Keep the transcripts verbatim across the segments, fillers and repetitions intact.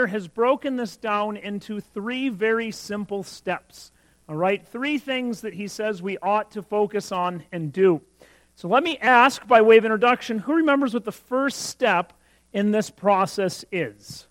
has broken this down into three very simple steps. All right, three things that he says we ought to focus on and do. So let me ask, by way of introduction, who remembers what the first step in this process is?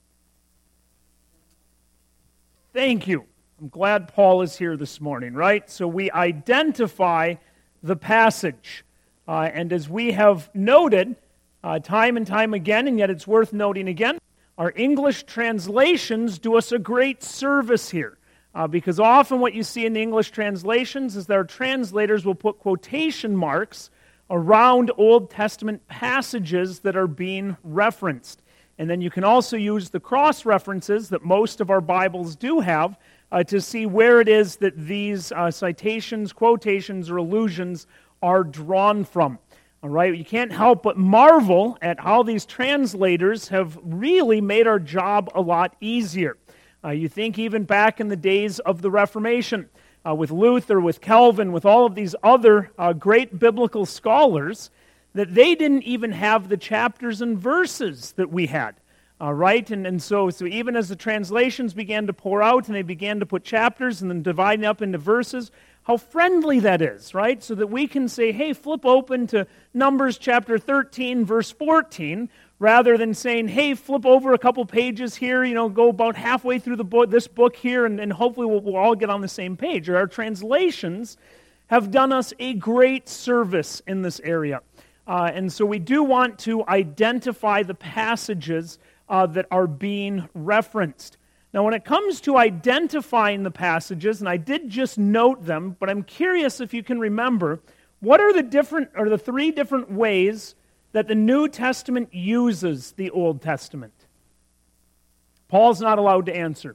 Thank you. I'm glad Paul is here this morning, right? So we identify the passage. Uh, and as we have noted uh, time and time again, and yet it's worth noting again, our English translations do us a great service here. Uh, because often what you see in the English translations is that our translators will put quotation marks around Old Testament passages that are being referenced. And then you can also use the cross-references that most of our Bibles do have uh, to see where it is that these uh, citations, quotations, or allusions are drawn from. All right, you can't help but marvel at how these translators have really made our job a lot easier. Uh, you think even back in the days of the Reformation, uh, with Luther, with Calvin, with all of these other uh, great biblical scholars, that they didn't even have the chapters and verses that we had. Uh, right? And, and so, so even as the translations began to pour out and they began to put chapters and then dividing up into verses, how friendly that is, right? So that we can say, hey, flip open to Numbers chapter thirteen, verse fourteen, rather than saying, hey, flip over a couple pages here, you know, go about halfway through the book, this book here, and, and hopefully we'll, we'll all get on the same page. Or our translations have done us a great service in this area. Uh, and so we do want to identify the passages uh, that are being referenced. Now, when it comes to identifying the passages, and I did just note them, but I'm curious if you can remember, what are the different, or the three different ways that the New Testament uses the Old Testament? Paul's not allowed to answer.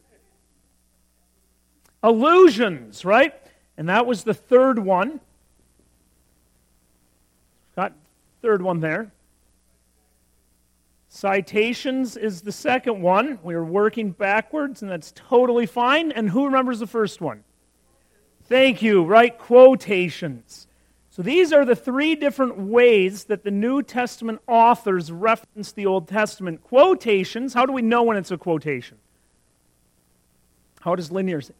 Allusions, right? And that was the third one. Got third one there. Citations is the second one. We are working backwards, and that's totally fine. And who remembers the first one? Thank you, right? Quotations. So these are the three different ways that the New Testament authors reference the Old Testament. Quotations, how do we know when it's a quotation? How does linear say?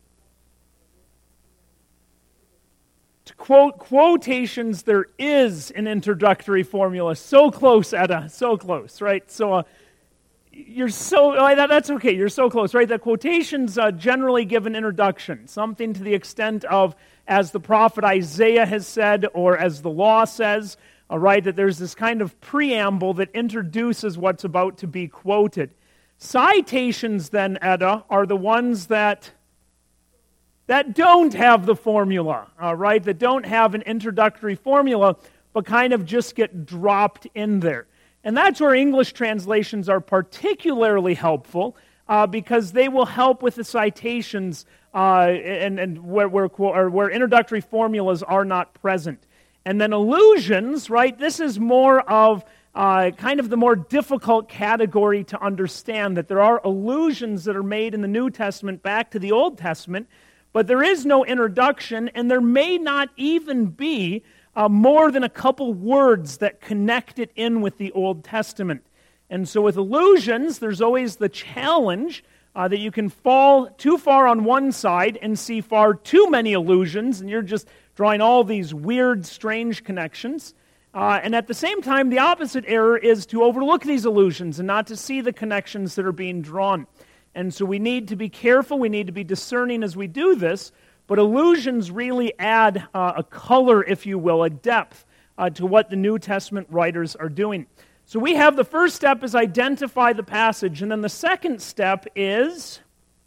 To quote quotations, there is an introductory formula. So close, Etta, so close, right? So uh, you're so, oh, that, that's okay, you're so close, right? That quotations uh, generally give an introduction, something to the extent of, as the prophet Isaiah has said, or as the law says, all right, that there's this kind of preamble that introduces what's about to be quoted. Citations, then, Etta, are the ones that that don't have the formula, all right, that don't have an introductory formula, but kind of just get dropped in there. And that's where English translations are particularly helpful, uh, because they will help with the citations uh, and, and where, where, or where introductory formulas are not present. And then allusions, right, this is more of uh, kind of the more difficult category to understand, that there are allusions that are made in the New Testament back to the Old Testament, but there is no introduction, and there may not even be uh, more than a couple words that connect it in with the Old Testament. And so with allusions, there's always the challenge uh, that you can fall too far on one side and see far too many allusions, and you're just drawing all these weird, strange connections. Uh, and at the same time, the opposite error is to overlook these allusions and not to see the connections that are being drawn. And so we need to be careful, we need to be discerning as we do this, but allusions really add uh, a color, if you will, a depth uh, to what the New Testament writers are doing. So we have the first step is identify the passage, and then the second step is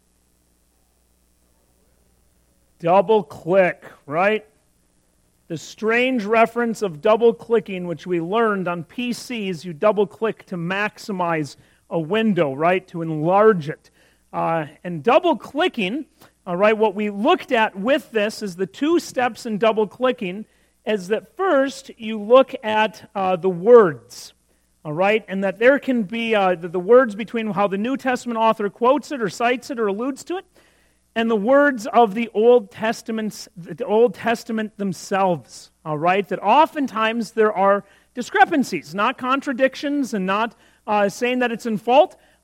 double click, right? The strange reference of double clicking, which we learned on P Cs, you double click to maximize a window, right? To enlarge it. Uh, and double-clicking, all right, what we looked at with this is the two steps in double-clicking is that first you look at uh, the words, all right, and that there can be uh, the, the words between how the New Testament author quotes it or cites it or alludes to it, and the words of the Old Testament, the Old Testament themselves, all right, that oftentimes there are discrepancies, not contradictions and not uh, saying that it's in fault,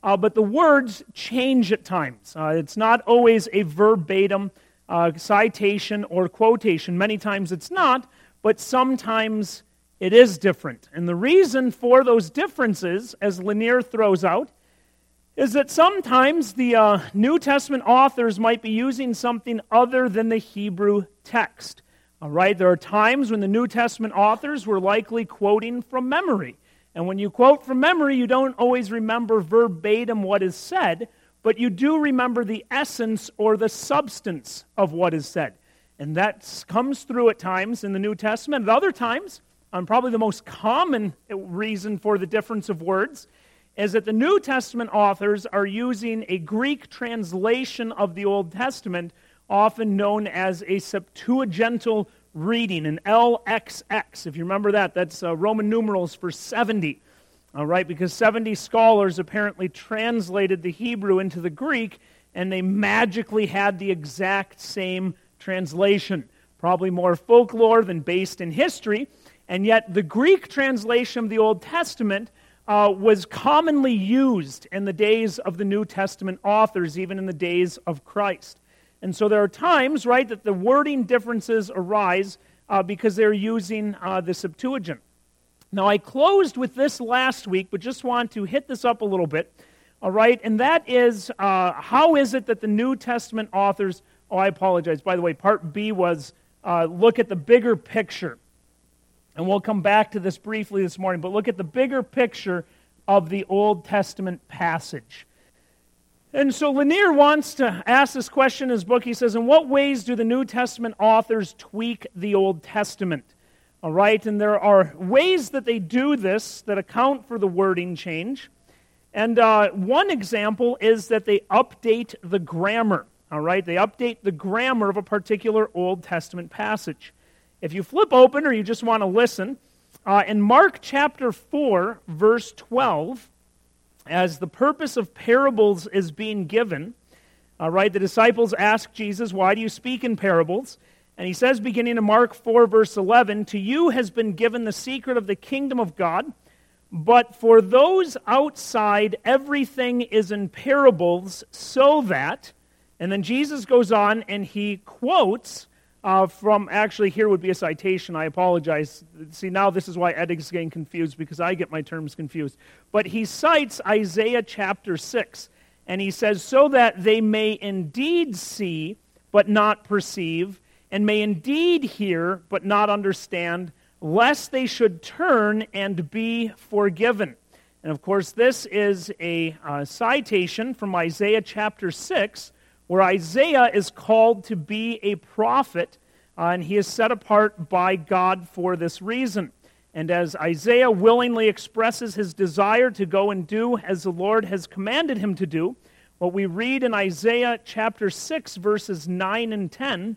uh, but the words change at times. Uh, it's not always a verbatim uh, citation or quotation. Many times it's not, but sometimes it is different. And the reason for those differences, as Lanier throws out, is that sometimes the uh, New Testament authors might be using something other than the Hebrew text. All right, there are times when the New Testament authors were likely quoting from memory. And when you quote from memory, you don't always remember verbatim what is said, but you do remember the essence or the substance of what is said. And that comes through at times in the New Testament. At other times, and probably the most common reason for the difference of words, is that the New Testament authors are using a Greek translation of the Old Testament, often known as a Septuagintal reading, an L X X. If you remember that, that's uh, Roman numerals for seventy. All right, because seventy scholars apparently translated the Hebrew into the Greek, and they magically had the exact same translation. Probably more folklore than based in history, and yet the Greek translation of the Old Testament Uh, was commonly used in the days of the New Testament authors, even in the days of Christ. And so there are times, right, that the wording differences arise uh, because they're using uh, the Septuagint. Now, I closed with this last week, but just want to hit this up a little bit, all right, and that is, uh, how is it that the New Testament authors, oh, I apologize, by the way, part B was uh, look at the bigger picture. And we'll come back to this briefly this morning, but look at the bigger picture of the Old Testament passage. And so Lanier wants to ask this question in his book. He says, in what ways do the New Testament authors tweak the Old Testament? All right, and there are ways that they do this that account for the wording change. And uh, one example is that they update the grammar. All right, they update the grammar of a particular Old Testament passage. If you flip open or you just want to listen, uh, in Mark chapter four, verse twelve, as the purpose of parables is being given, all right, the disciples ask Jesus, why do you speak in parables? And he says, beginning in Mark four, verse eleven, to you has been given the secret of the kingdom of God, but for those outside, everything is in parables, so that, and then Jesus goes on and he quotes Uh, from, actually, here would be a citation. I apologize. See, now this is why Ed is getting confused, because I get my terms confused. But he cites Isaiah chapter six, and he says, so that they may indeed see, but not perceive, and may indeed hear, but not understand, lest they should turn and be forgiven. And of course, this is a uh, citation from Isaiah chapter six, where Isaiah is called to be a prophet, uh, and he is set apart by God for this reason. And as Isaiah willingly expresses his desire to go and do as the Lord has commanded him to do, what we read in Isaiah chapter six, verses nine and ten,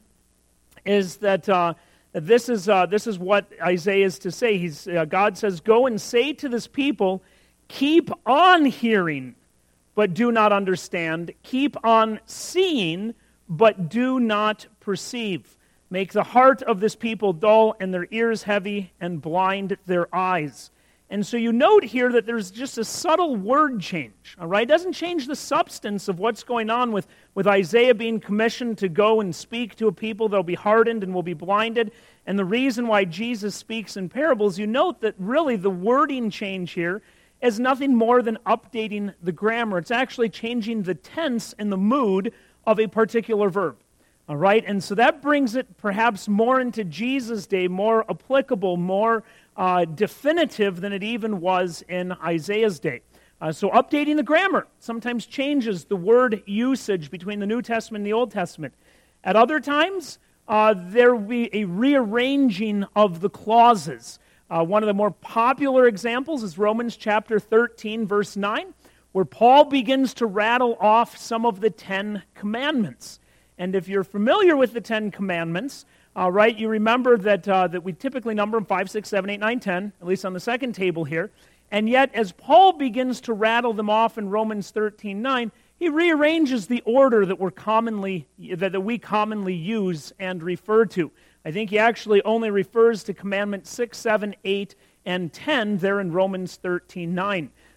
is that uh, this is uh, this is what Isaiah is to say. He's, uh, God says, go and say to this people, keep on hearing, but do not understand. Keep on seeing, but do not perceive. Make the heart of this people dull, and their ears heavy, and blind their eyes. And so you note here that there's just a subtle word change, all right? It doesn't change the substance of what's going on with, with Isaiah being commissioned to go and speak to a people that will be hardened and will be blinded. And the reason why Jesus speaks in parables, you note that really the wording change here is nothing more than updating the grammar. It's actually changing the tense and the mood of a particular verb. All right, and so that brings it perhaps more into Jesus' day, more applicable, more uh, definitive than it even was in Isaiah's day. Uh, so updating the grammar sometimes changes the word usage between the New Testament and the Old Testament. At other times, uh, there will be a rearranging of the clauses. Uh, one of the more popular examples is Romans chapter thirteen, verse nine, where Paul begins to rattle off some of the Ten Commandments. And if you're familiar with the Ten Commandments, uh, right, you remember that uh, that we typically number them five, six, seven, eight, nine, ten, at least on the second table here. And yet, as Paul begins to rattle them off in Romans thirteen nine, he rearranges the order that we're commonly that, that we commonly use and refer to. I think he actually only refers to commandments six, seven, eight, and ten there in Romans thirteen nine.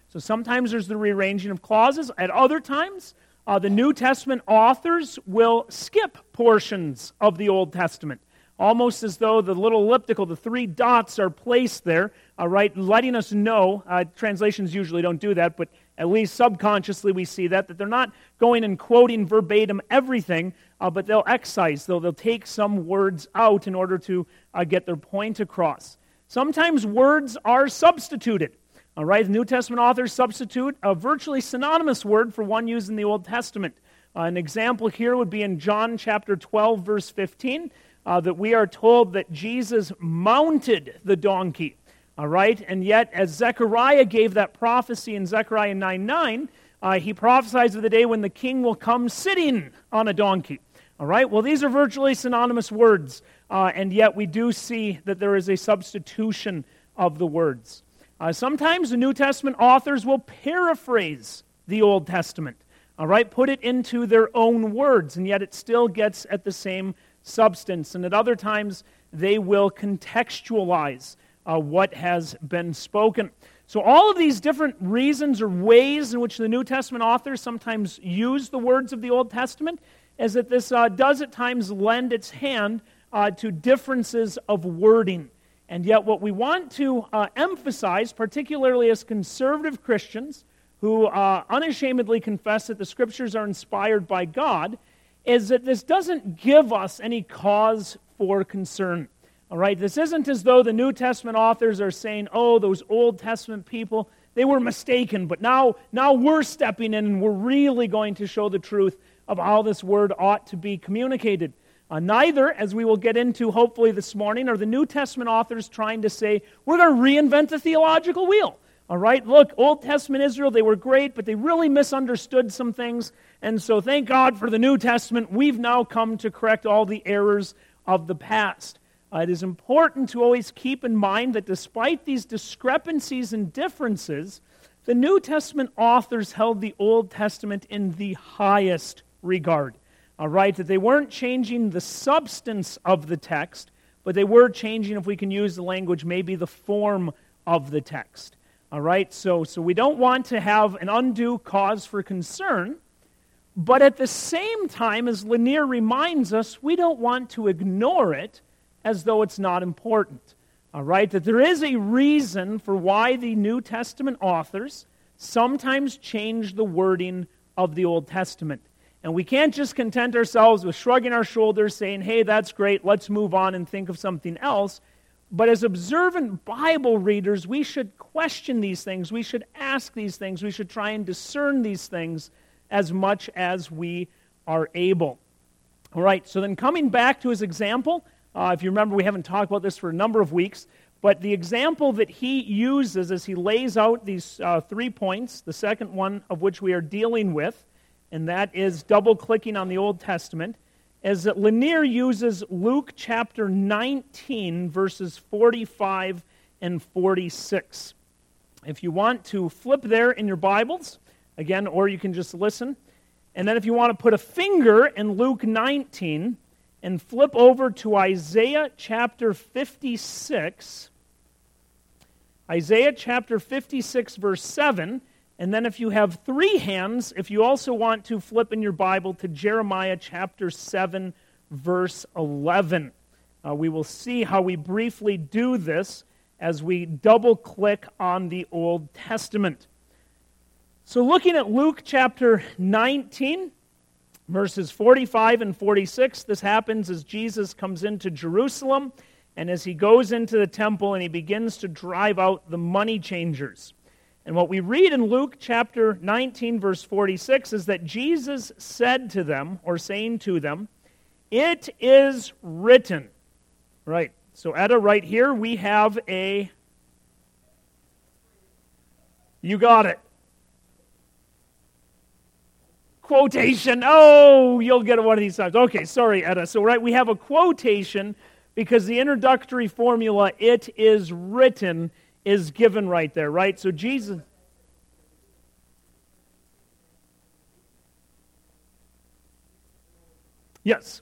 So sometimes there's the rearranging of clauses. At other times, uh, the New Testament authors will skip portions of the Old Testament, almost as though the little elliptical, the three dots are placed there, uh, right, letting us know, uh, translations usually don't do that, but at least subconsciously we see that, that they're not going and quoting verbatim everything, uh, but they'll excise, they'll, they'll take some words out in order to uh, get their point across. Sometimes words are substituted. All right, the New Testament authors substitute a virtually synonymous word for one used in the Old Testament. Uh, an example here would be in John chapter twelve, verse fifteen, uh, that we are told that Jesus mounted the donkey. All right, and yet as Zechariah gave that prophecy in Zechariah nine nine, uh, he prophesies of the day when the king will come sitting on a donkey. All right, well, these are virtually synonymous words, uh, and yet we do see that there is a substitution of the words. Uh, sometimes the New Testament authors will paraphrase the Old Testament, all right, put it into their own words, and yet it still gets at the same substance. And at other times, they will contextualize uh, what has been spoken. So all of these different reasons or ways in which the New Testament authors sometimes use the words of the Old Testament is that this uh, does at times lend its hand uh, to differences of wording. And yet what we want to uh, emphasize, particularly as conservative Christians who uh, unashamedly confess that the Scriptures are inspired by God, is that this doesn't give us any cause for concern. All right, this isn't as though the New Testament authors are saying, oh, those Old Testament people, they were mistaken, but now, now we're stepping in and we're really going to show the truth of how this word ought to be communicated. Uh, neither, as we will get into hopefully this morning, are the New Testament authors trying to say, we're going to reinvent the theological wheel. All right, look, Old Testament Israel, they were great, but they really misunderstood some things. And so thank God for the New Testament, we've now come to correct all the errors of the past. Uh, it is important to always keep in mind that despite these discrepancies and differences, the New Testament authors held the Old Testament in the highest regard. All right, that they weren't changing the substance of the text, but they were changing, if we can use the language, maybe the form of the text. All right, so, so we don't want to have an undue cause for concern, but at the same time, as Lanier reminds us, we don't want to ignore it as though it's not important. All right, that there is a reason for why the New Testament authors sometimes change the wording of the Old Testament. And we can't just content ourselves with shrugging our shoulders, saying, hey, that's great, let's move on and think of something else. But as observant Bible readers, we should question these things, we should ask these things, we should try and discern these things as much as we are able. All right, so then coming back to his example, uh, if you remember, we haven't talked about this for a number of weeks, but the example that he uses as he lays out these uh, three points, the second one of which we are dealing with, and that is double-clicking on the Old Testament, is that Lanier uses Luke chapter nineteen, verses forty-five and forty-six. If you want to flip there in your Bibles, again, or you can just listen, and then if you want to put a finger in Luke nineteen and flip over to Isaiah chapter fifty-six, Isaiah chapter fifty-six, verse seven, and then if you have three hands, if you also want to flip in your Bible to Jeremiah chapter seven, verse eleven. Uh, we will see how we briefly do this as we double-click on the Old Testament. So looking at Luke chapter nineteen, verses forty-five and forty-six, this happens as Jesus comes into Jerusalem, and as he goes into the temple and he begins to drive out the money changers. And what we read in Luke chapter nineteen, verse forty-six, is that Jesus said to them, or saying to them, "It is written." Right. So Etta, right here, we have a... You got it. Quotation. Oh, you'll get it one of these times. Okay, sorry, Etta. So, right, we have a quotation because the introductory formula, "it is written," is given right there, right? So Jesus... Yes.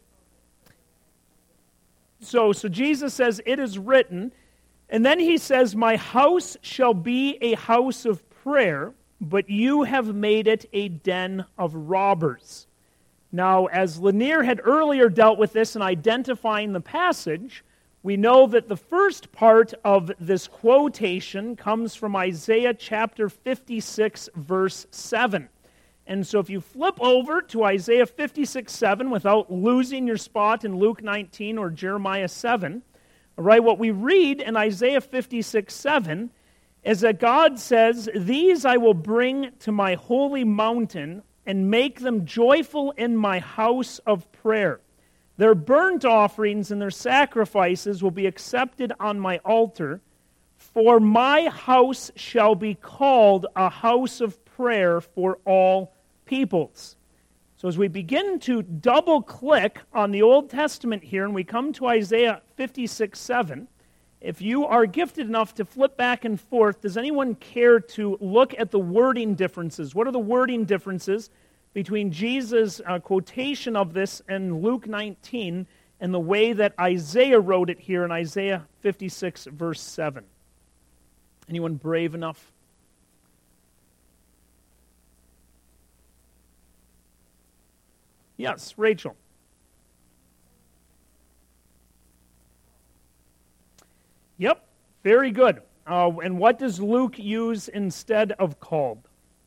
So, so Jesus says, "It is written," and then he says, "My house shall be a house of prayer," but you have made it a den of robbers. Now, as Lanier had earlier dealt with this in identifying the passage, we know that the first part of this quotation comes from Isaiah chapter fifty-six, verse seven. And so if you flip over to Isaiah fifty-six, seven, without losing your spot in Luke nineteen or Jeremiah seven, all right, what we read in Isaiah fifty-six, seven is that God says, "These I will bring to my holy mountain and make them joyful in my house of prayer. Their burnt offerings and their sacrifices will be accepted on my altar, for my house shall be called a house of prayer for all peoples." So as we begin to double-click on the Old Testament here, and we come to Isaiah fifty-six, seven, if you are gifted enough to flip back and forth, does anyone care to look at the wording differences? What are the wording differences between Jesus' uh, quotation of this in Luke nineteen and the way that Isaiah wrote it here in Isaiah fifty-six, verse seven? Anyone brave enough? Yes, Rachel. Yep, very good. Uh, and what does Luke use instead of called?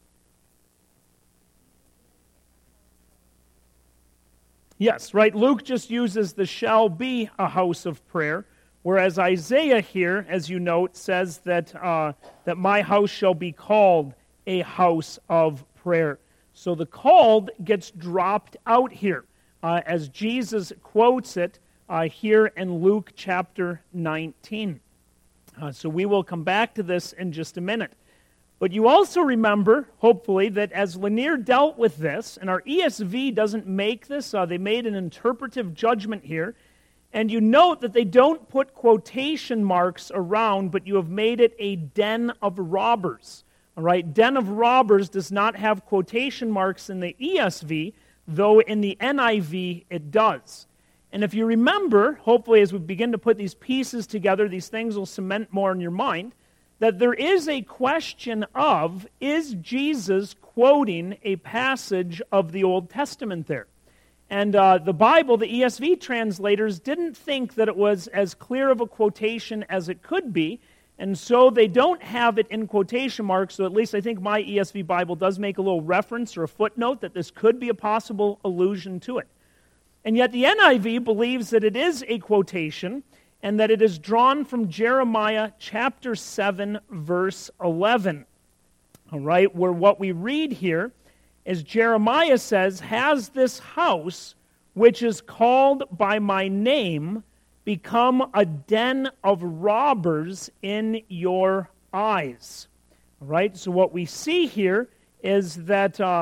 Yes, right. Luke just uses the shall be a house of prayer, whereas Isaiah here, as you note, says that uh, that my house shall be called a house of prayer. So the called gets dropped out here uh, as Jesus quotes it uh, here in Luke chapter nineteen. Uh, so we will come back to this in just a minute. But you also remember, hopefully, that as Lanier dealt with this, and our E S V doesn't make this, uh, they made an interpretive judgment here, and you note that they don't put quotation marks around, but you have made it a den of robbers. All right, den of robbers does not have quotation marks in the E S V, though in the N I V it does. And if you remember, hopefully as we begin to put these pieces together, these things will cement more in your mind, that there is a question of, is Jesus quoting a passage of the Old Testament there? And uh, the Bible, the E S V translators, didn't think that it was as clear of a quotation as it could be, and so they don't have it in quotation marks, so at least I think my E S V Bible does make a little reference or a footnote that this could be a possible allusion to it. And yet the N I V believes that it is a quotation, and that it is drawn from Jeremiah chapter seven, verse eleven. All right, where what we read here is Jeremiah says, "Has this house, which is called by my name, become a den of robbers in your eyes?" All right, so what we see here is that, uh,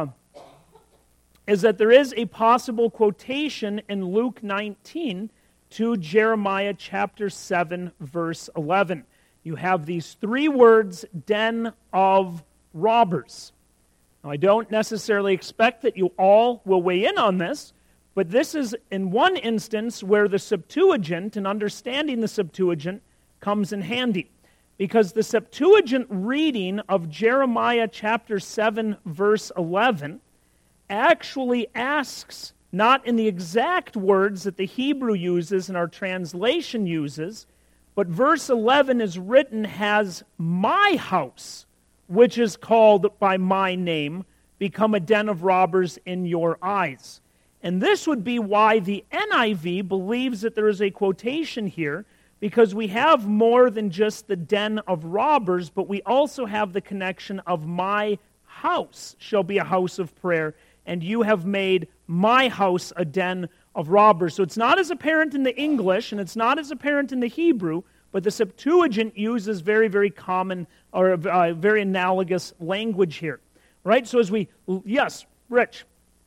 is that there is a possible quotation in Luke nineteen to Jeremiah chapter seven, verse eleven. You have these three words, den of robbers. Now, I don't necessarily expect that you all will weigh in on this, but this is in one instance where the Septuagint and understanding the Septuagint comes in handy. Because the Septuagint reading of Jeremiah chapter seven, verse eleven actually asks, not in the exact words that the Hebrew uses and our translation uses, but verse eleven is written as, "My house, which is called by my name, become a den of robbers in your eyes." And this would be why the N I V believes that there is a quotation here, because we have more than just the den of robbers, but we also have the connection of my house shall be a house of prayer, and you have made my house a den of robbers. So it's not as apparent in the English, and it's not as apparent in the Hebrew, but the Septuagint uses very, very common or uh, very analogous language here. Right? So as we, yes, Rich.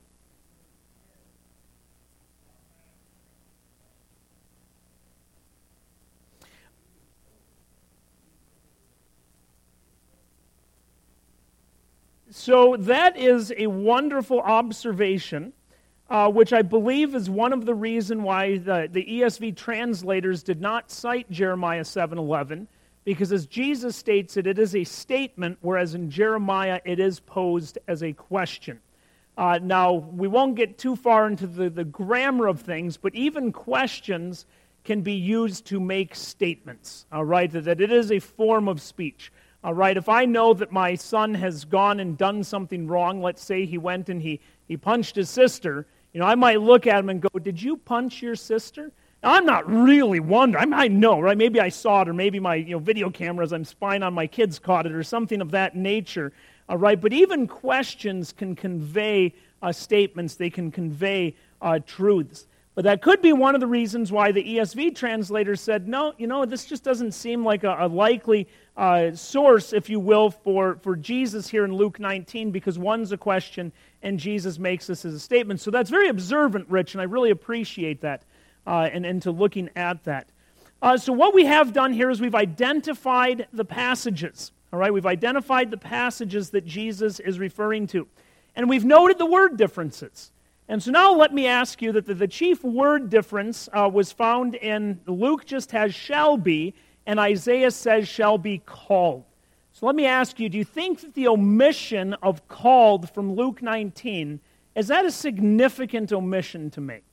So that is a wonderful observation, uh, which I believe is one of the reasons why the, the E S V translators did not cite Jeremiah seven eleven, because as Jesus states it, it is a statement, whereas in Jeremiah it is posed as a question. Uh, now, we won't get too far into the, the grammar of things, but even questions can be used to make statements, all right, that, that it is a form of speech. All right, if I know that my son has gone and done something wrong, let's say he went and he, he punched his sister, you know, I might look at him and go, did you punch your sister? Now, I'm not really wondering. I might know, right? Maybe I saw it, or maybe my you know, video cameras I'm spying on my kids caught it, or something of that nature. All right, but even questions can convey uh, statements. They can convey uh, truths. But that could be one of the reasons why the E S V translator said, no, you know, this just doesn't seem like a, a likely uh, source, if you will, for, for Jesus here in Luke nineteen, because one's a question and Jesus makes this as a statement. So that's very observant, Rich, and I really appreciate that, uh, and into looking at that. Uh, so what we have done here is we've identified the passages. All right, we've identified the passages that Jesus is referring to. And we've noted the word differences. And so now let me ask you that the, the chief word difference uh, was found in Luke just has shall be, and Isaiah says shall be called. So let me ask you, do you think that the omission of called from Luke nineteen, is that a significant omission to make?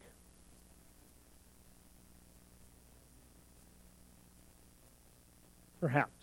Perhaps.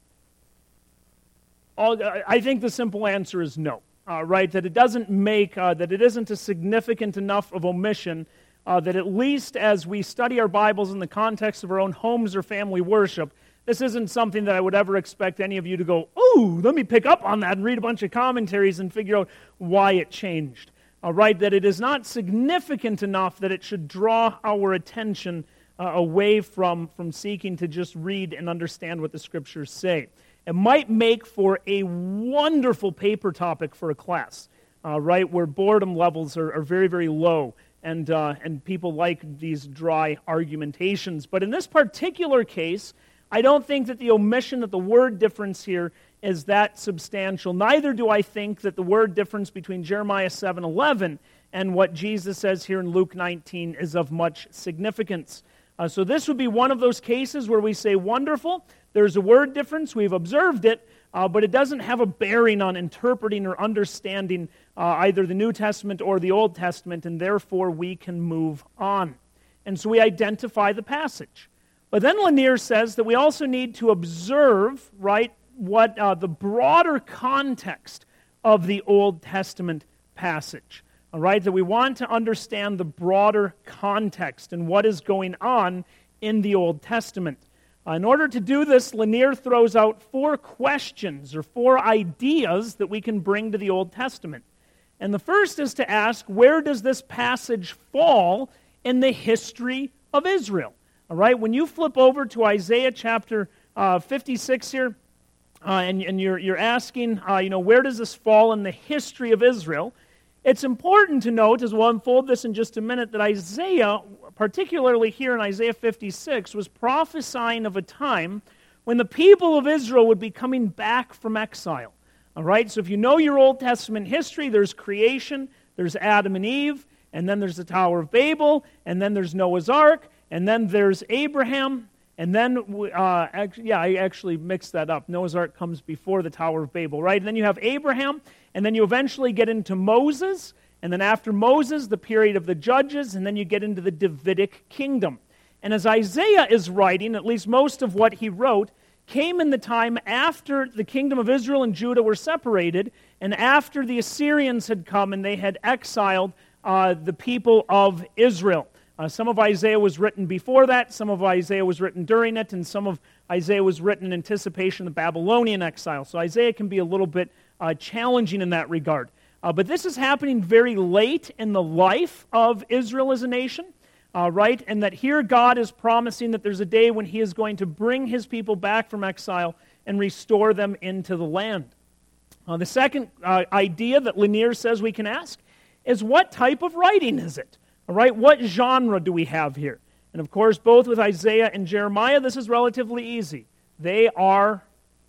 I think the simple answer is no, uh, right? That it doesn't make, uh, that it isn't a significant enough of omission uh, that at least as we study our Bibles in the context of our own homes or family worship, this isn't something that I would ever expect any of you to go, ooh, let me pick up on that and read a bunch of commentaries and figure out why it changed. All right, that it is not significant enough that it should draw our attention uh, away from, from seeking to just read and understand what the Scriptures say. It might make for a wonderful paper topic for a class, uh, right, where boredom levels are, are very, very low, and uh, and people like these dry argumentations. But in this particular case, I don't think that the omission of the word difference here is that substantial. Neither do I think that the word difference between Jeremiah seven eleven and what Jesus says here in Luke nineteen is of much significance. Uh, so this would be one of those cases where we say, wonderful, there's a word difference, we've observed it, uh, but it doesn't have a bearing on interpreting or understanding uh, either the New Testament or the Old Testament, and therefore we can move on. And so we identify the passage. But then Lanier says that we also need to observe, right, what uh, the broader context of the Old Testament passage. All right, that we want to understand the broader context and what is going on in the Old Testament. Uh, in order to do this, Lanier throws out four questions or four ideas that we can bring to the Old Testament. And the first is to ask, where does this passage fall in the history of Israel? All right, when you flip over to Isaiah chapter uh, fifty-six here, uh, and, and you're, you're asking, uh, you know, where does this fall in the history of Israel? It's important to note, as we'll unfold this in just a minute, that Isaiah, particularly here in Isaiah fifty-six, was prophesying of a time when the people of Israel would be coming back from exile. All right, so if you know your Old Testament history, there's creation, there's Adam and Eve, and then there's the Tower of Babel, and then there's Noah's Ark, and then there's Abraham, and then, uh, actually, yeah, I actually mixed that up. Noah's Ark comes before the Tower of Babel, right? And then you have Abraham, and then you eventually get into Moses, and then after Moses, the period of the Judges, and then you get into the Davidic kingdom. And as Isaiah is writing, at least most of what he wrote, came in the time after the kingdom of Israel and Judah were separated, and after the Assyrians had come and they had exiled uh, the people of Israel. Uh, some of Isaiah was written before that, some of Isaiah was written during it, and some of Isaiah was written in anticipation of the Babylonian exile. So Isaiah can be a little bit uh, challenging in that regard. Uh, but this is happening very late in the life of Israel as a nation, uh, right? And that here God is promising that there's a day when He is going to bring His people back from exile and restore them into the land. Uh, the second uh, idea that Lanier says we can ask is, what type of writing is it? All right, what genre do we have here? And of course, both with Isaiah and Jeremiah, this is relatively easy. They are,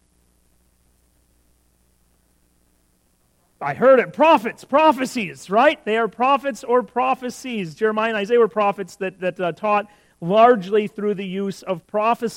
I heard it, prophets, prophecies, right? They are prophets or prophecies. Jeremiah and Isaiah were prophets that, that uh, taught largely through the use of prophecy.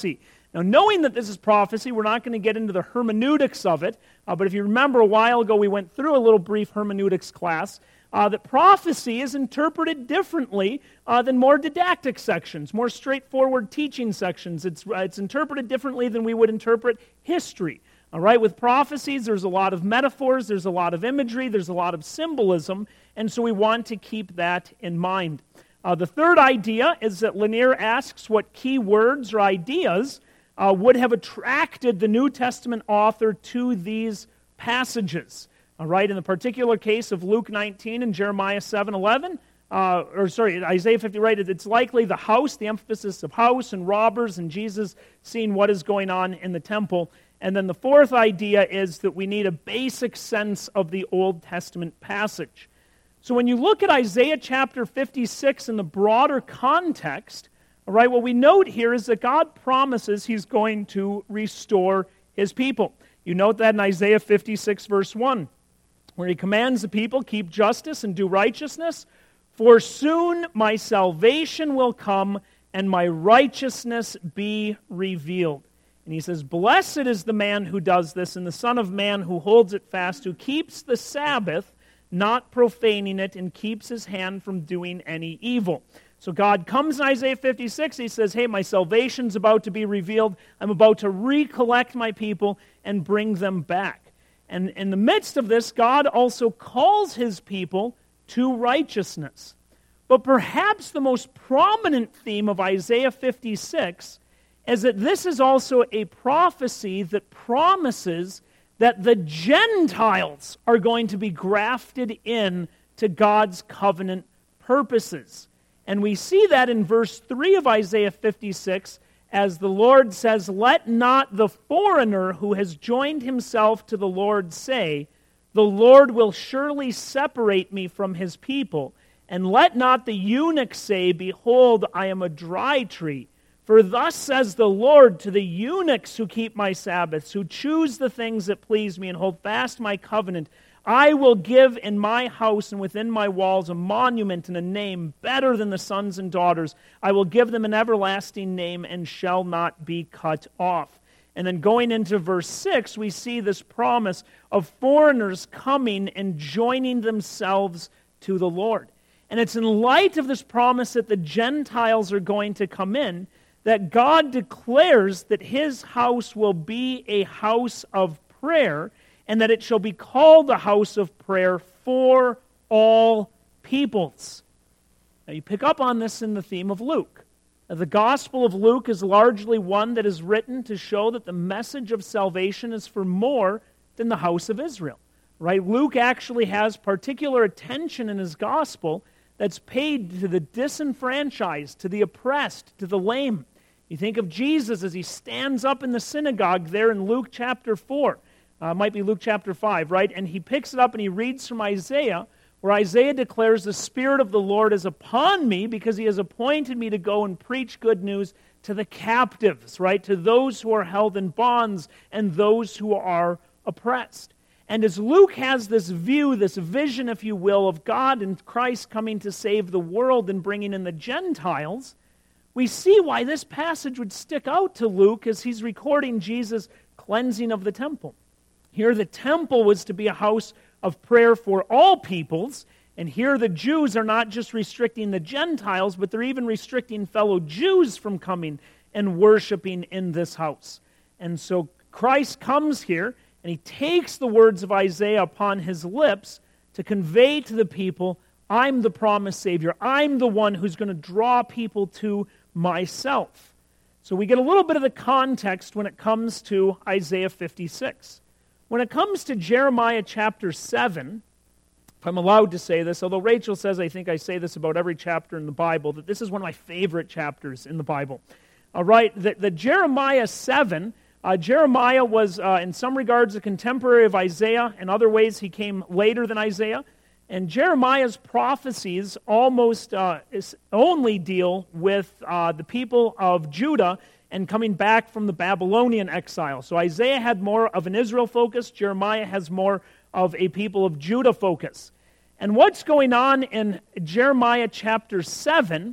Now, knowing that this is prophecy, we're not going to get into the hermeneutics of it, uh, but if you remember a while ago, we went through a little brief hermeneutics class, uh, that prophecy is interpreted differently uh, than more didactic sections, more straightforward teaching sections. It's, uh, it's interpreted differently than we would interpret history. All right, with prophecies, there's a lot of metaphors, there's a lot of imagery, there's a lot of symbolism, and so we want to keep that in mind. Uh, the third idea is that Lanier asks what key words or ideas uh, would have attracted the New Testament author to these passages. All right, in the particular case of Luke nineteen and Jeremiah seven eleven, uh, or sorry, Isaiah fifty, right, it's likely the house, the emphasis of house and robbers and Jesus seeing what is going on in the temple. And then the fourth idea is that we need a basic sense of the Old Testament passage. So when you look at Isaiah chapter fifty-six in the broader context, all right, what we note here is that God promises He's going to restore His people. You note that in Isaiah fifty-six, verse one, where He commands the people, keep justice and do righteousness, for soon my salvation will come and my righteousness be revealed. And He says, blessed is the man who does this, and the Son of Man who holds it fast, who keeps the Sabbath, not profaning it, and keeps his hand from doing any evil. So God comes in Isaiah fifty-six, He says, hey, my salvation's about to be revealed. I'm about to recollect my people and bring them back. And in the midst of this, God also calls His people to righteousness. But perhaps the most prominent theme of Isaiah fifty-six is that this is also a prophecy that promises that the Gentiles are going to be grafted in to God's covenant purposes. And we see that in verse three of Isaiah fifty-six, as the Lord says, let not the foreigner who has joined himself to the Lord say, the Lord will surely separate me from His people. And let not the eunuch say, behold, I am a dry tree. For thus says the Lord to the eunuchs who keep my Sabbaths, who choose the things that please me and hold fast my covenant, I will give in my house and within my walls a monument and a name better than the sons and daughters. I will give them an everlasting name and shall not be cut off. And then going into verse six, we see this promise of foreigners coming and joining themselves to the Lord. And it's in light of this promise that the Gentiles are going to come in that God declares that His house will be a house of prayer, and that it shall be called a house of prayer for all peoples. Now you pick up on this in the theme of Luke. Now, the Gospel of Luke is largely one that is written to show that the message of salvation is for more than the house of Israel. Right? Luke actually has particular attention in his Gospel that's paid to the disenfranchised, to the oppressed, to the lame. You think of Jesus as He stands up in the synagogue there in Luke chapter four. Uh, might be Luke chapter five, right? And He picks it up and He reads from Isaiah, where Isaiah declares, the Spirit of the Lord is upon me because He has appointed me to go and preach good news to the captives, right? To those who are held in bonds and those who are oppressed. And as Luke has this view, this vision, if you will, of God and Christ coming to save the world and bringing in the Gentiles, we see why this passage would stick out to Luke as he's recording Jesus' cleansing of the temple. Here the temple was to be a house of prayer for all peoples, and here the Jews are not just restricting the Gentiles, but they're even restricting fellow Jews from coming and worshiping in this house. And so Christ comes here, and He takes the words of Isaiah upon His lips to convey to the people, I'm the promised Savior. I'm the one who's going to draw people to myself. So we get a little bit of the context when it comes to Isaiah fifty-six. When it comes to Jeremiah chapter seven, if I'm allowed to say this, although Rachel says I think I say this about every chapter in the Bible, that this is one of my favorite chapters in the Bible. All right, the, the Jeremiah seven, uh, Jeremiah was uh, in some regards a contemporary of Isaiah. In other ways, he came later than Isaiah. And Jeremiah's prophecies almost uh, only deal with uh, the people of Judah and coming back from the Babylonian exile. So Isaiah had more of an Israel focus. Jeremiah has more of a people of Judah focus. And what's going on in Jeremiah chapter seven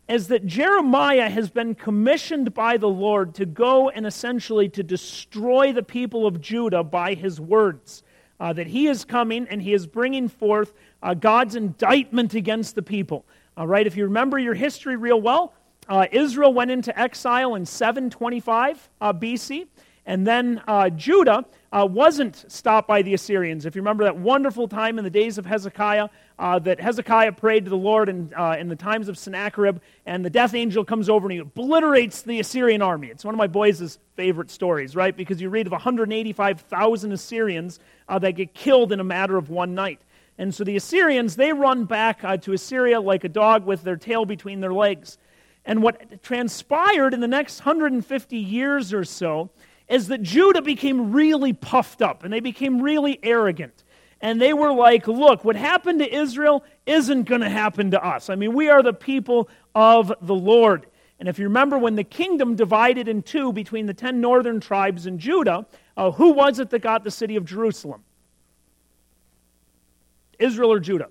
is that Jeremiah has been commissioned by the Lord to go and essentially to destroy the people of Judah by his words. Uh, that he is coming and he is bringing forth uh, God's indictment against the people. All right, if you remember your history real well, uh, Israel went into exile in seven twenty-five uh, B C, and then uh, Judah uh, wasn't stopped by the Assyrians. If you remember that wonderful time in the days of Hezekiah, uh, that Hezekiah prayed to the Lord in, uh, in the times of Sennacherib, and the death angel comes over and he obliterates the Assyrian army. It's one of my boys' favorite stories, right? Because you read of one hundred eighty-five thousand Assyrians uh, that get killed in a matter of one night. And so the Assyrians, they run back uh, to Assyria like a dog with their tail between their legs. And what transpired in the next one hundred fifty years or so is that Judah became really puffed up, and they became really arrogant. And they were like, look, what happened to Israel isn't going to happen to us. I mean, we are the people of the Lord. And if you remember when the kingdom divided in two between the ten northern tribes and Judah, uh, who was it that got the city of Jerusalem? Israel or Judah?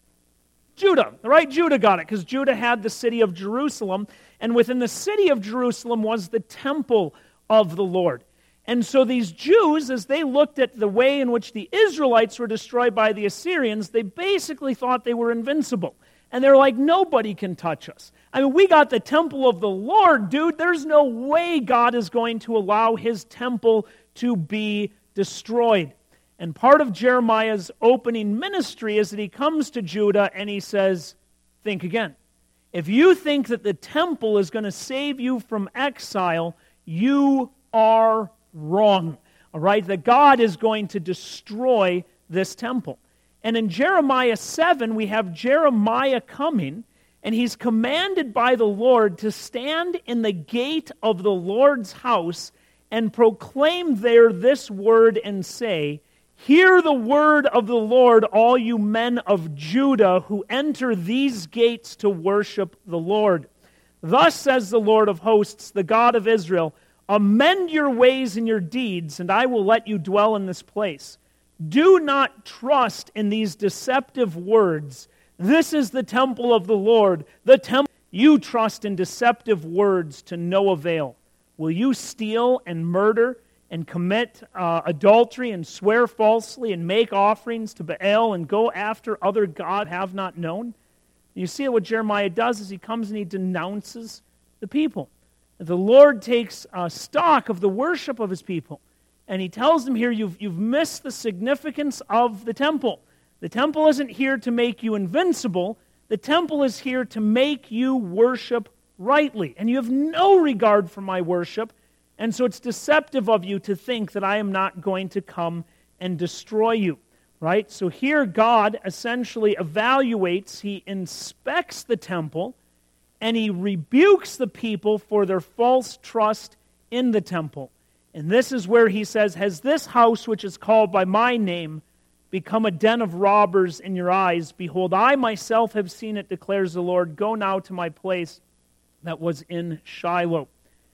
Judah, right? Judah got it, because Judah had the city of Jerusalem, and within the city of Jerusalem was the temple of the Lord. And so these Jews, as they looked at the way in which the Israelites were destroyed by the Assyrians, they basically thought they were invincible. And they're like, nobody can touch us. I mean, we got the temple of the Lord, dude. There's no way God is going to allow his temple to be destroyed. And part of Jeremiah's opening ministry is that he comes to Judah and he says, think again. If you think that the temple is going to save you from exile, you are wrong. All right? That God is going to destroy this temple. And in Jeremiah seven, we have Jeremiah coming, and he's commanded by the Lord to stand in the gate of the Lord's house and proclaim there this word and say, hear the word of the Lord, all you men of Judah who enter these gates to worship the Lord. Thus says the Lord of hosts, the God of Israel, amend your ways and your deeds, and I will let you dwell in this place. Do not trust in these deceptive words. This is the temple of the Lord, the temple. You trust in deceptive words to no avail. Will you steal and murder and commit uh, adultery and swear falsely and make offerings to Baal and go after other gods have not known? You see what Jeremiah does is he comes and he denounces the people. The Lord takes uh, stock of the worship of his people. And he tells them here, you've, you've missed the significance of the temple. The temple isn't here to make you invincible. The temple is here to make you worship rightly. And you have no regard for my worship. And so it's deceptive of you to think that I am not going to come and destroy you. Right? So here God essentially evaluates, he inspects the temple, and he rebukes the people for their false trust in the temple. And this is where he says, has this house which is called by my name become a den of robbers in your eyes? Behold, I myself have seen it, declares the Lord. Go now to my place that was in Shiloh.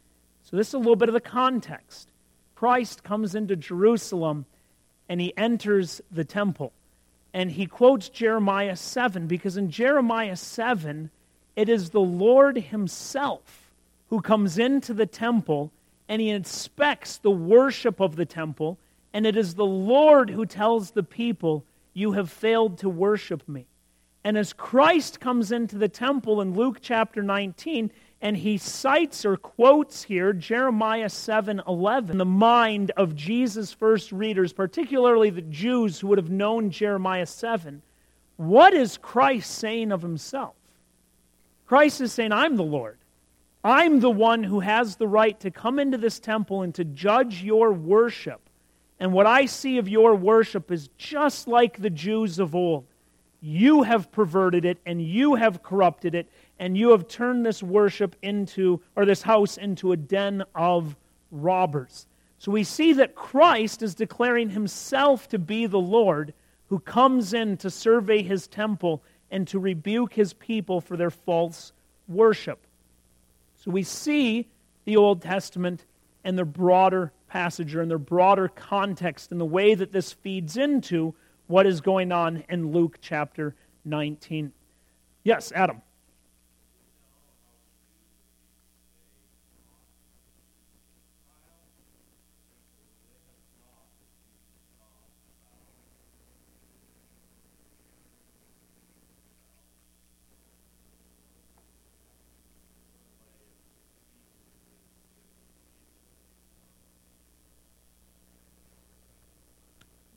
So this is a little bit of the context. Christ comes into Jerusalem and he enters the temple. And he quotes Jeremiah seven, because in Jeremiah seven, it is the Lord himself who comes into the temple and he inspects the worship of the temple, and it is the Lord who tells the people, you have failed to worship me. And as Christ comes into the temple in Luke chapter nineteen, and he cites or quotes here Jeremiah seven eleven, the mind of Jesus' first readers, particularly the Jews who would have known Jeremiah seven, what is Christ saying of himself? Christ is saying, I'm the Lord. I'm the one who has the right to come into this temple and to judge your worship. And what I see of your worship is just like the Jews of old. You have perverted it, and you have corrupted it, and you have turned this worship into, or this house into a den of robbers. So we see that Christ is declaring himself to be the Lord who comes in to survey his temple and to rebuke his people for their false worship. So we see the Old Testament and their broader passage, or in their broader context, and the way that this feeds into what is going on in Luke chapter nineteen. Yes, Adam.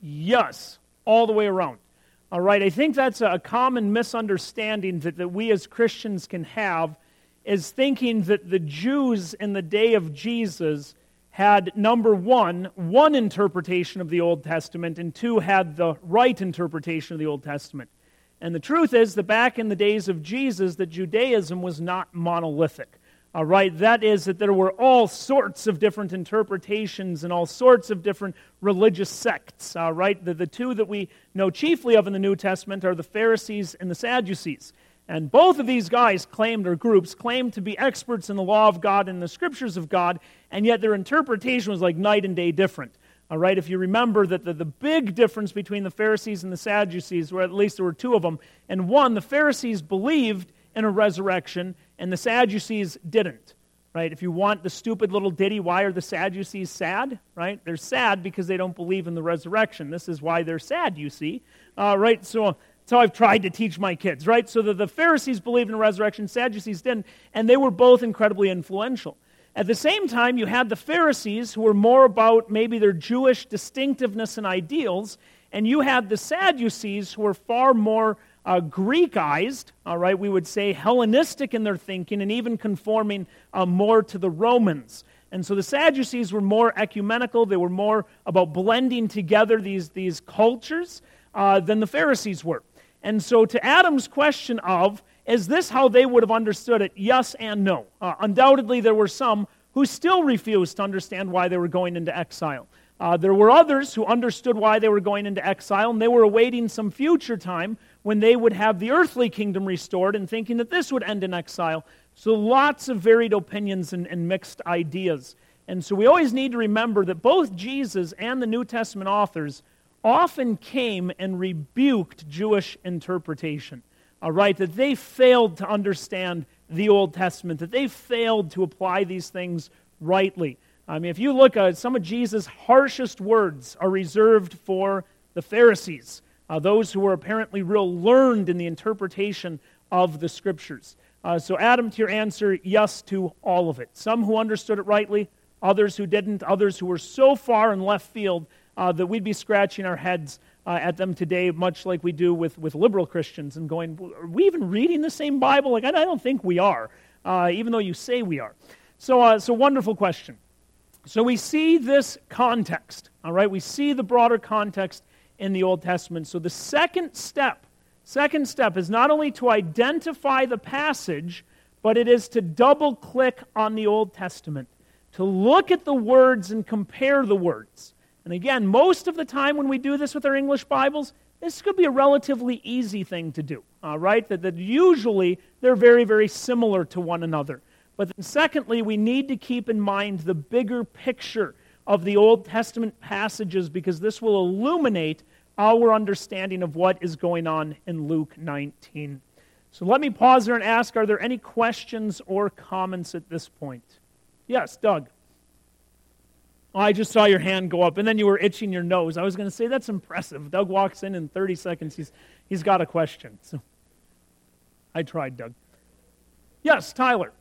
Yes, all the way around. All right, I think that's a common misunderstanding that, that we as Christians can have, is thinking that the Jews in the day of Jesus had, number one, one interpretation of the Old Testament, and two, had the right interpretation of the Old Testament. And the truth is that back in the days of Jesus, that Judaism was not monolithic. All right, that is that there were all sorts of different interpretations and all sorts of different religious sects. All right, the, the two that we know chiefly of in the New Testament are the Pharisees and the Sadducees. And both of these guys claimed, or groups, claimed to be experts in the law of God and the scriptures of God, and yet their interpretation was like night and day different. All right, if you remember that the, the big difference between the Pharisees and the Sadducees, or at least there were two of them, and one, the Pharisees believed in a resurrection, and the Sadducees didn't. Right? If you want the stupid little ditty, why are the Sadducees sad? Right? They're sad because they don't believe in the resurrection. This is why they're sad, you see. Uh, right? So that's how I've tried to teach my kids. Right? So the, the Pharisees believed in the resurrection, Sadducees didn't, and they were both incredibly influential. At the same time, you had the Pharisees, who were more about maybe their Jewish distinctiveness and ideals, and you had the Sadducees, who were far more Uh, Greekized, all right, we would say Hellenistic in their thinking, and even conforming uh, more to the Romans. And so the Sadducees were more ecumenical. They were more about blending together these, these cultures uh, than the Pharisees were. And so to Adam's question of, is this how they would have understood it? Yes and no. Uh, undoubtedly, there were some who still refused to understand why they were going into exile. Uh, there were others who understood why they were going into exile, and they were awaiting some future time when they would have the earthly kingdom restored and thinking that this would end in exile. So lots of varied opinions and, and mixed ideas. And so we always need to remember that both Jesus and the New Testament authors often came and rebuked Jewish interpretation. All right, that they failed to understand the Old Testament, that they failed to apply these things rightly. I mean, if you look at some of Jesus' harshest words are reserved for the Pharisees, uh, those who were apparently real learned in the interpretation of the Scriptures. Uh, so Adam, to your answer, yes to all of it. Some who understood it rightly, others who didn't, others who were so far in left field uh, that we'd be scratching our heads uh, at them today, much like we do with, with liberal Christians, and going, are we even reading the same Bible? Like, I, I don't think we are, uh, even though you say we are. So, uh, so wonderful question. So we see this context, all right? We see the broader context in the Old Testament. So the second step, second step is not only to identify the passage, but it is to double-click on the Old Testament, to look at the words and compare the words. And again, most of the time when we do this with our English Bibles, this could be a relatively easy thing to do, all right? That, that usually they're very, very similar to one another. But then secondly, we need to keep in mind the bigger picture of the Old Testament passages, because this will illuminate our understanding of what is going on in Luke nineteen. So let me pause there and ask, are there any questions or comments at this point? Yes, Doug. Oh, I just saw your hand go up, and then you were itching your nose. I was going to say, that's impressive. Doug walks in in thirty seconds. He's, he's got a question. So I tried, Doug. Yes, Tyler.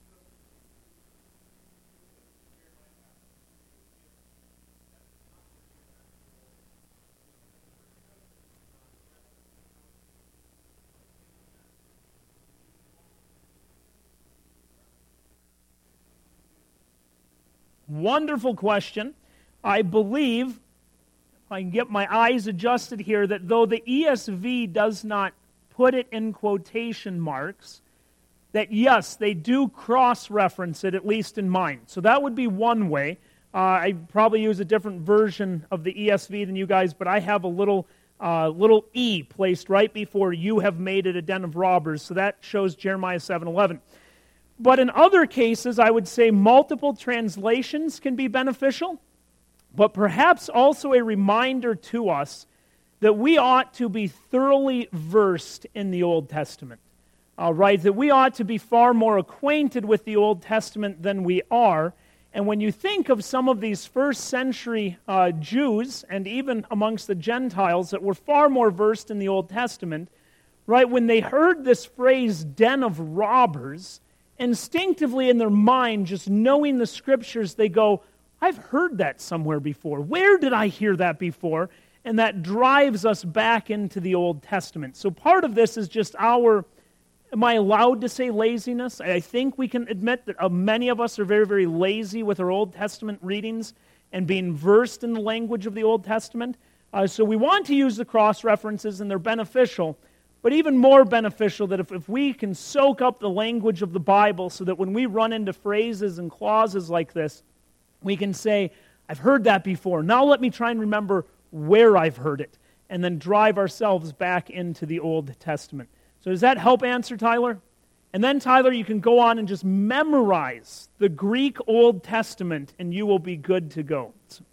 Wonderful question. I believe, if I can get my eyes adjusted here, that though the E S V does not put it in quotation marks, that yes, they do cross-reference it, at least in mine. So that would be one way. Uh, I probably use a different version of the E S V than you guys, but I have a little uh, little E placed right before "you have made it a den of robbers," so that shows Jeremiah seven eleven. But in other cases, I would say multiple translations can be beneficial, but perhaps also a reminder to us that we ought to be thoroughly versed in the Old Testament. All right, that we ought to be far more acquainted with the Old Testament than we are. And when you think of some of these first century uh, Jews, and even amongst the Gentiles that were far more versed in the Old Testament, right, when they heard this phrase, den of robbers, instinctively in their mind, just knowing the Scriptures, they go, I've heard that somewhere before. Where did I hear that before? and that drives us back into the Old Testament. So part of this is just our, am I allowed to say laziness? I think we can admit that uh, many of us are very, very lazy with our Old Testament readings and being versed in the language of the Old Testament. Uh, so we want to use the cross-references, and they're beneficial, but even more beneficial that if, if we can soak up the language of the Bible so that when we run into phrases and clauses like this, we can say, I've heard that before. Now let me try and remember where I've heard it, and then drive ourselves back into the Old Testament. So does that help answer, Tyler? And then, Tyler, you can go on and just memorize the Greek Old Testament, and you will be good to go. So,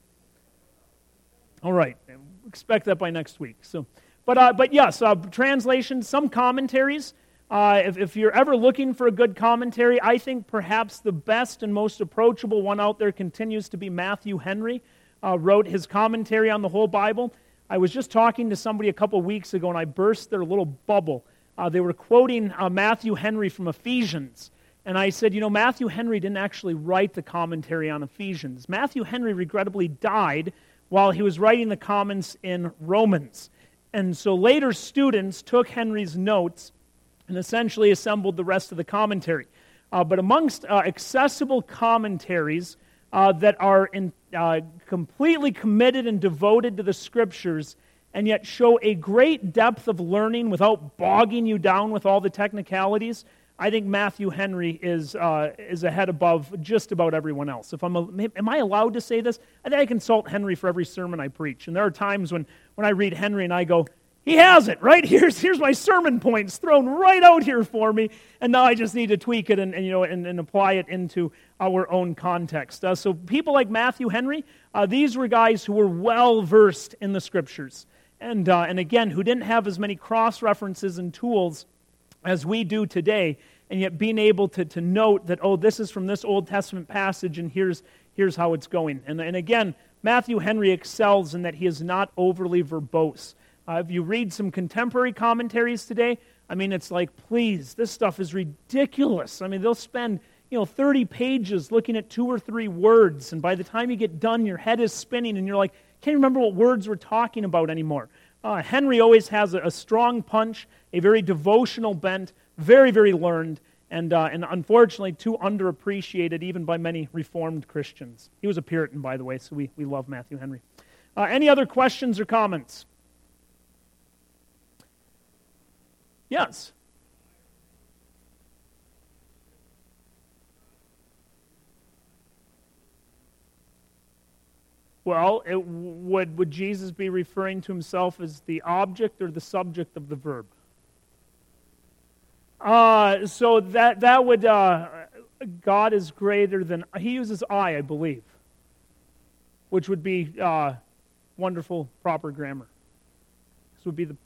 all right. Expect that by next week. So, But uh, but yes, uh, translations, some commentaries. Uh, if, if you're ever looking for a good commentary, I think perhaps the best and most approachable one out there continues to be Matthew Henry. Uh, wrote his commentary on the whole Bible. I was just talking to somebody a couple weeks ago, and I burst their little bubble. Uh, they were quoting uh, Matthew Henry from Ephesians. And I said, you know, Matthew Henry didn't actually write the commentary on Ephesians. Matthew Henry regrettably died while he was writing the comments in Romans. And so later students took Henry's notes and essentially assembled the rest of the commentary. Uh, but amongst uh, accessible commentaries uh, that are in, uh, completely committed and devoted to the Scriptures and yet show a great depth of learning without bogging you down with all the technicalities, I think Matthew Henry is uh, is a head above just about everyone else. If I'm, a, am I allowed to say this? I think I consult Henry for every sermon I preach. And there are times when, when I read Henry and I go, he has it, right? Here's here's my sermon points thrown right out here for me, and now I just need to tweak it and, and you know and, and apply it into our own context. Uh, so people like Matthew Henry, uh, these were guys who were well versed in the Scriptures, and uh, and again who didn't have as many cross references and tools as we do today, and yet being able to, to note that, oh, this is from this Old Testament passage, and here's here's how it's going. And, and again, Matthew Henry excels in that he is not overly verbose. Uh, if you read some contemporary commentaries today, I mean, it's like, please, this stuff is ridiculous. I mean, they'll spend, you know, thirty pages looking at two or three words, and by the time you get done, your head is spinning, and you're like, can't remember what words we're talking about anymore. Uh, Henry always has a, a strong punch, a very devotional bent, very, very learned, and uh, and unfortunately too underappreciated even by many Reformed Christians. He was a Puritan, by the way, so we, we love Matthew Henry. Uh, any other questions or comments? Yes? Well, it, would, would Jesus be referring to himself as the object or the subject of the verb? Uh, so that that would, uh, God is greater than, he uses I, I believe, which would be uh, wonderful, proper grammar. This would be the,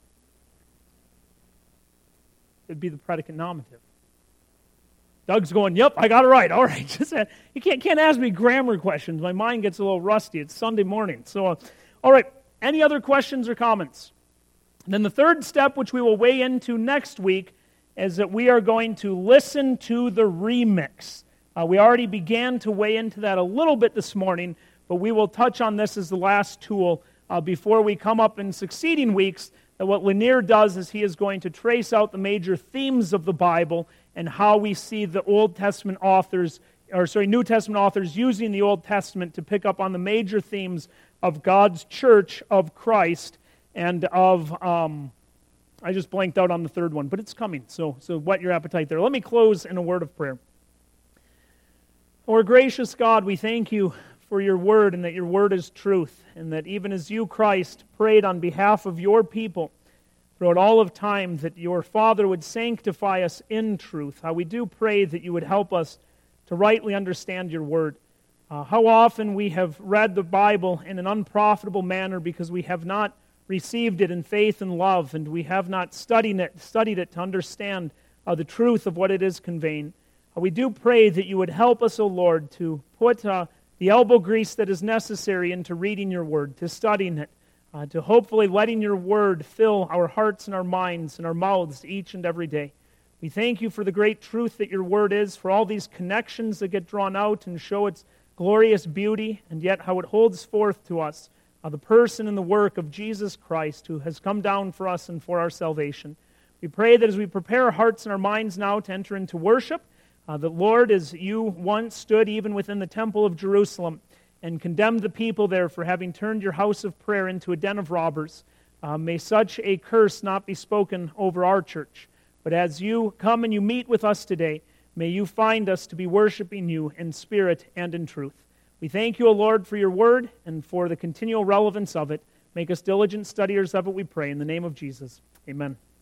it'd be the predicate nominative. Doug's going, yep, I got it right. All right. Just, uh, you can't, can't ask me grammar questions. My mind gets a little rusty. It's Sunday morning. So, uh, all right. Any other questions or comments? And then the third step, which we will weigh into next week, is that we are going to listen to the remix. Uh, we already began to weigh into that a little bit this morning, but we will touch on this as the last tool uh, before we come up in succeeding weeks. That what Lanier does is he is going to trace out the major themes of the Bible and how we see the Old Testament authors, or sorry, New Testament authors using the Old Testament to pick up on the major themes of God's church, of Christ, and of, um, I just blanked out on the third one, but it's coming, so, so whet your appetite there. Let me close in a word of prayer. Our gracious God, we thank you for your word, and that your word is truth, and that even as you, Christ, prayed on behalf of your people throughout all of time, that your Father would sanctify us in truth. How we do pray that you would help us to rightly understand your word. Uh, how often we have read the Bible in an unprofitable manner because we have not received it in faith and love, and we have not studied it, studied it to understand uh, the truth of what it is conveying. Uh, we do pray that you would help us, O Lord, to put uh, the elbow grease that is necessary into reading your word, to studying it, uh, to hopefully letting your word fill our hearts and our minds and our mouths each and every day. We thank you for the great truth that your word is, for all these connections that get drawn out and show its glorious beauty, and yet how it holds forth to us uh, the person and the work of Jesus Christ, who has come down for us and for our salvation. We pray that as we prepare our hearts and our minds now to enter into worship, uh, that, Lord, as you once stood even within the temple of Jerusalem and condemned the people there for having turned your house of prayer into a den of robbers, uh, may such a curse not be spoken over our church. But as you come and you meet with us today, may you find us to be worshiping you in spirit and in truth. We thank you, O Lord, for your word and for the continual relevance of it. Make us diligent studiers of it, we pray. In the name of Jesus, amen.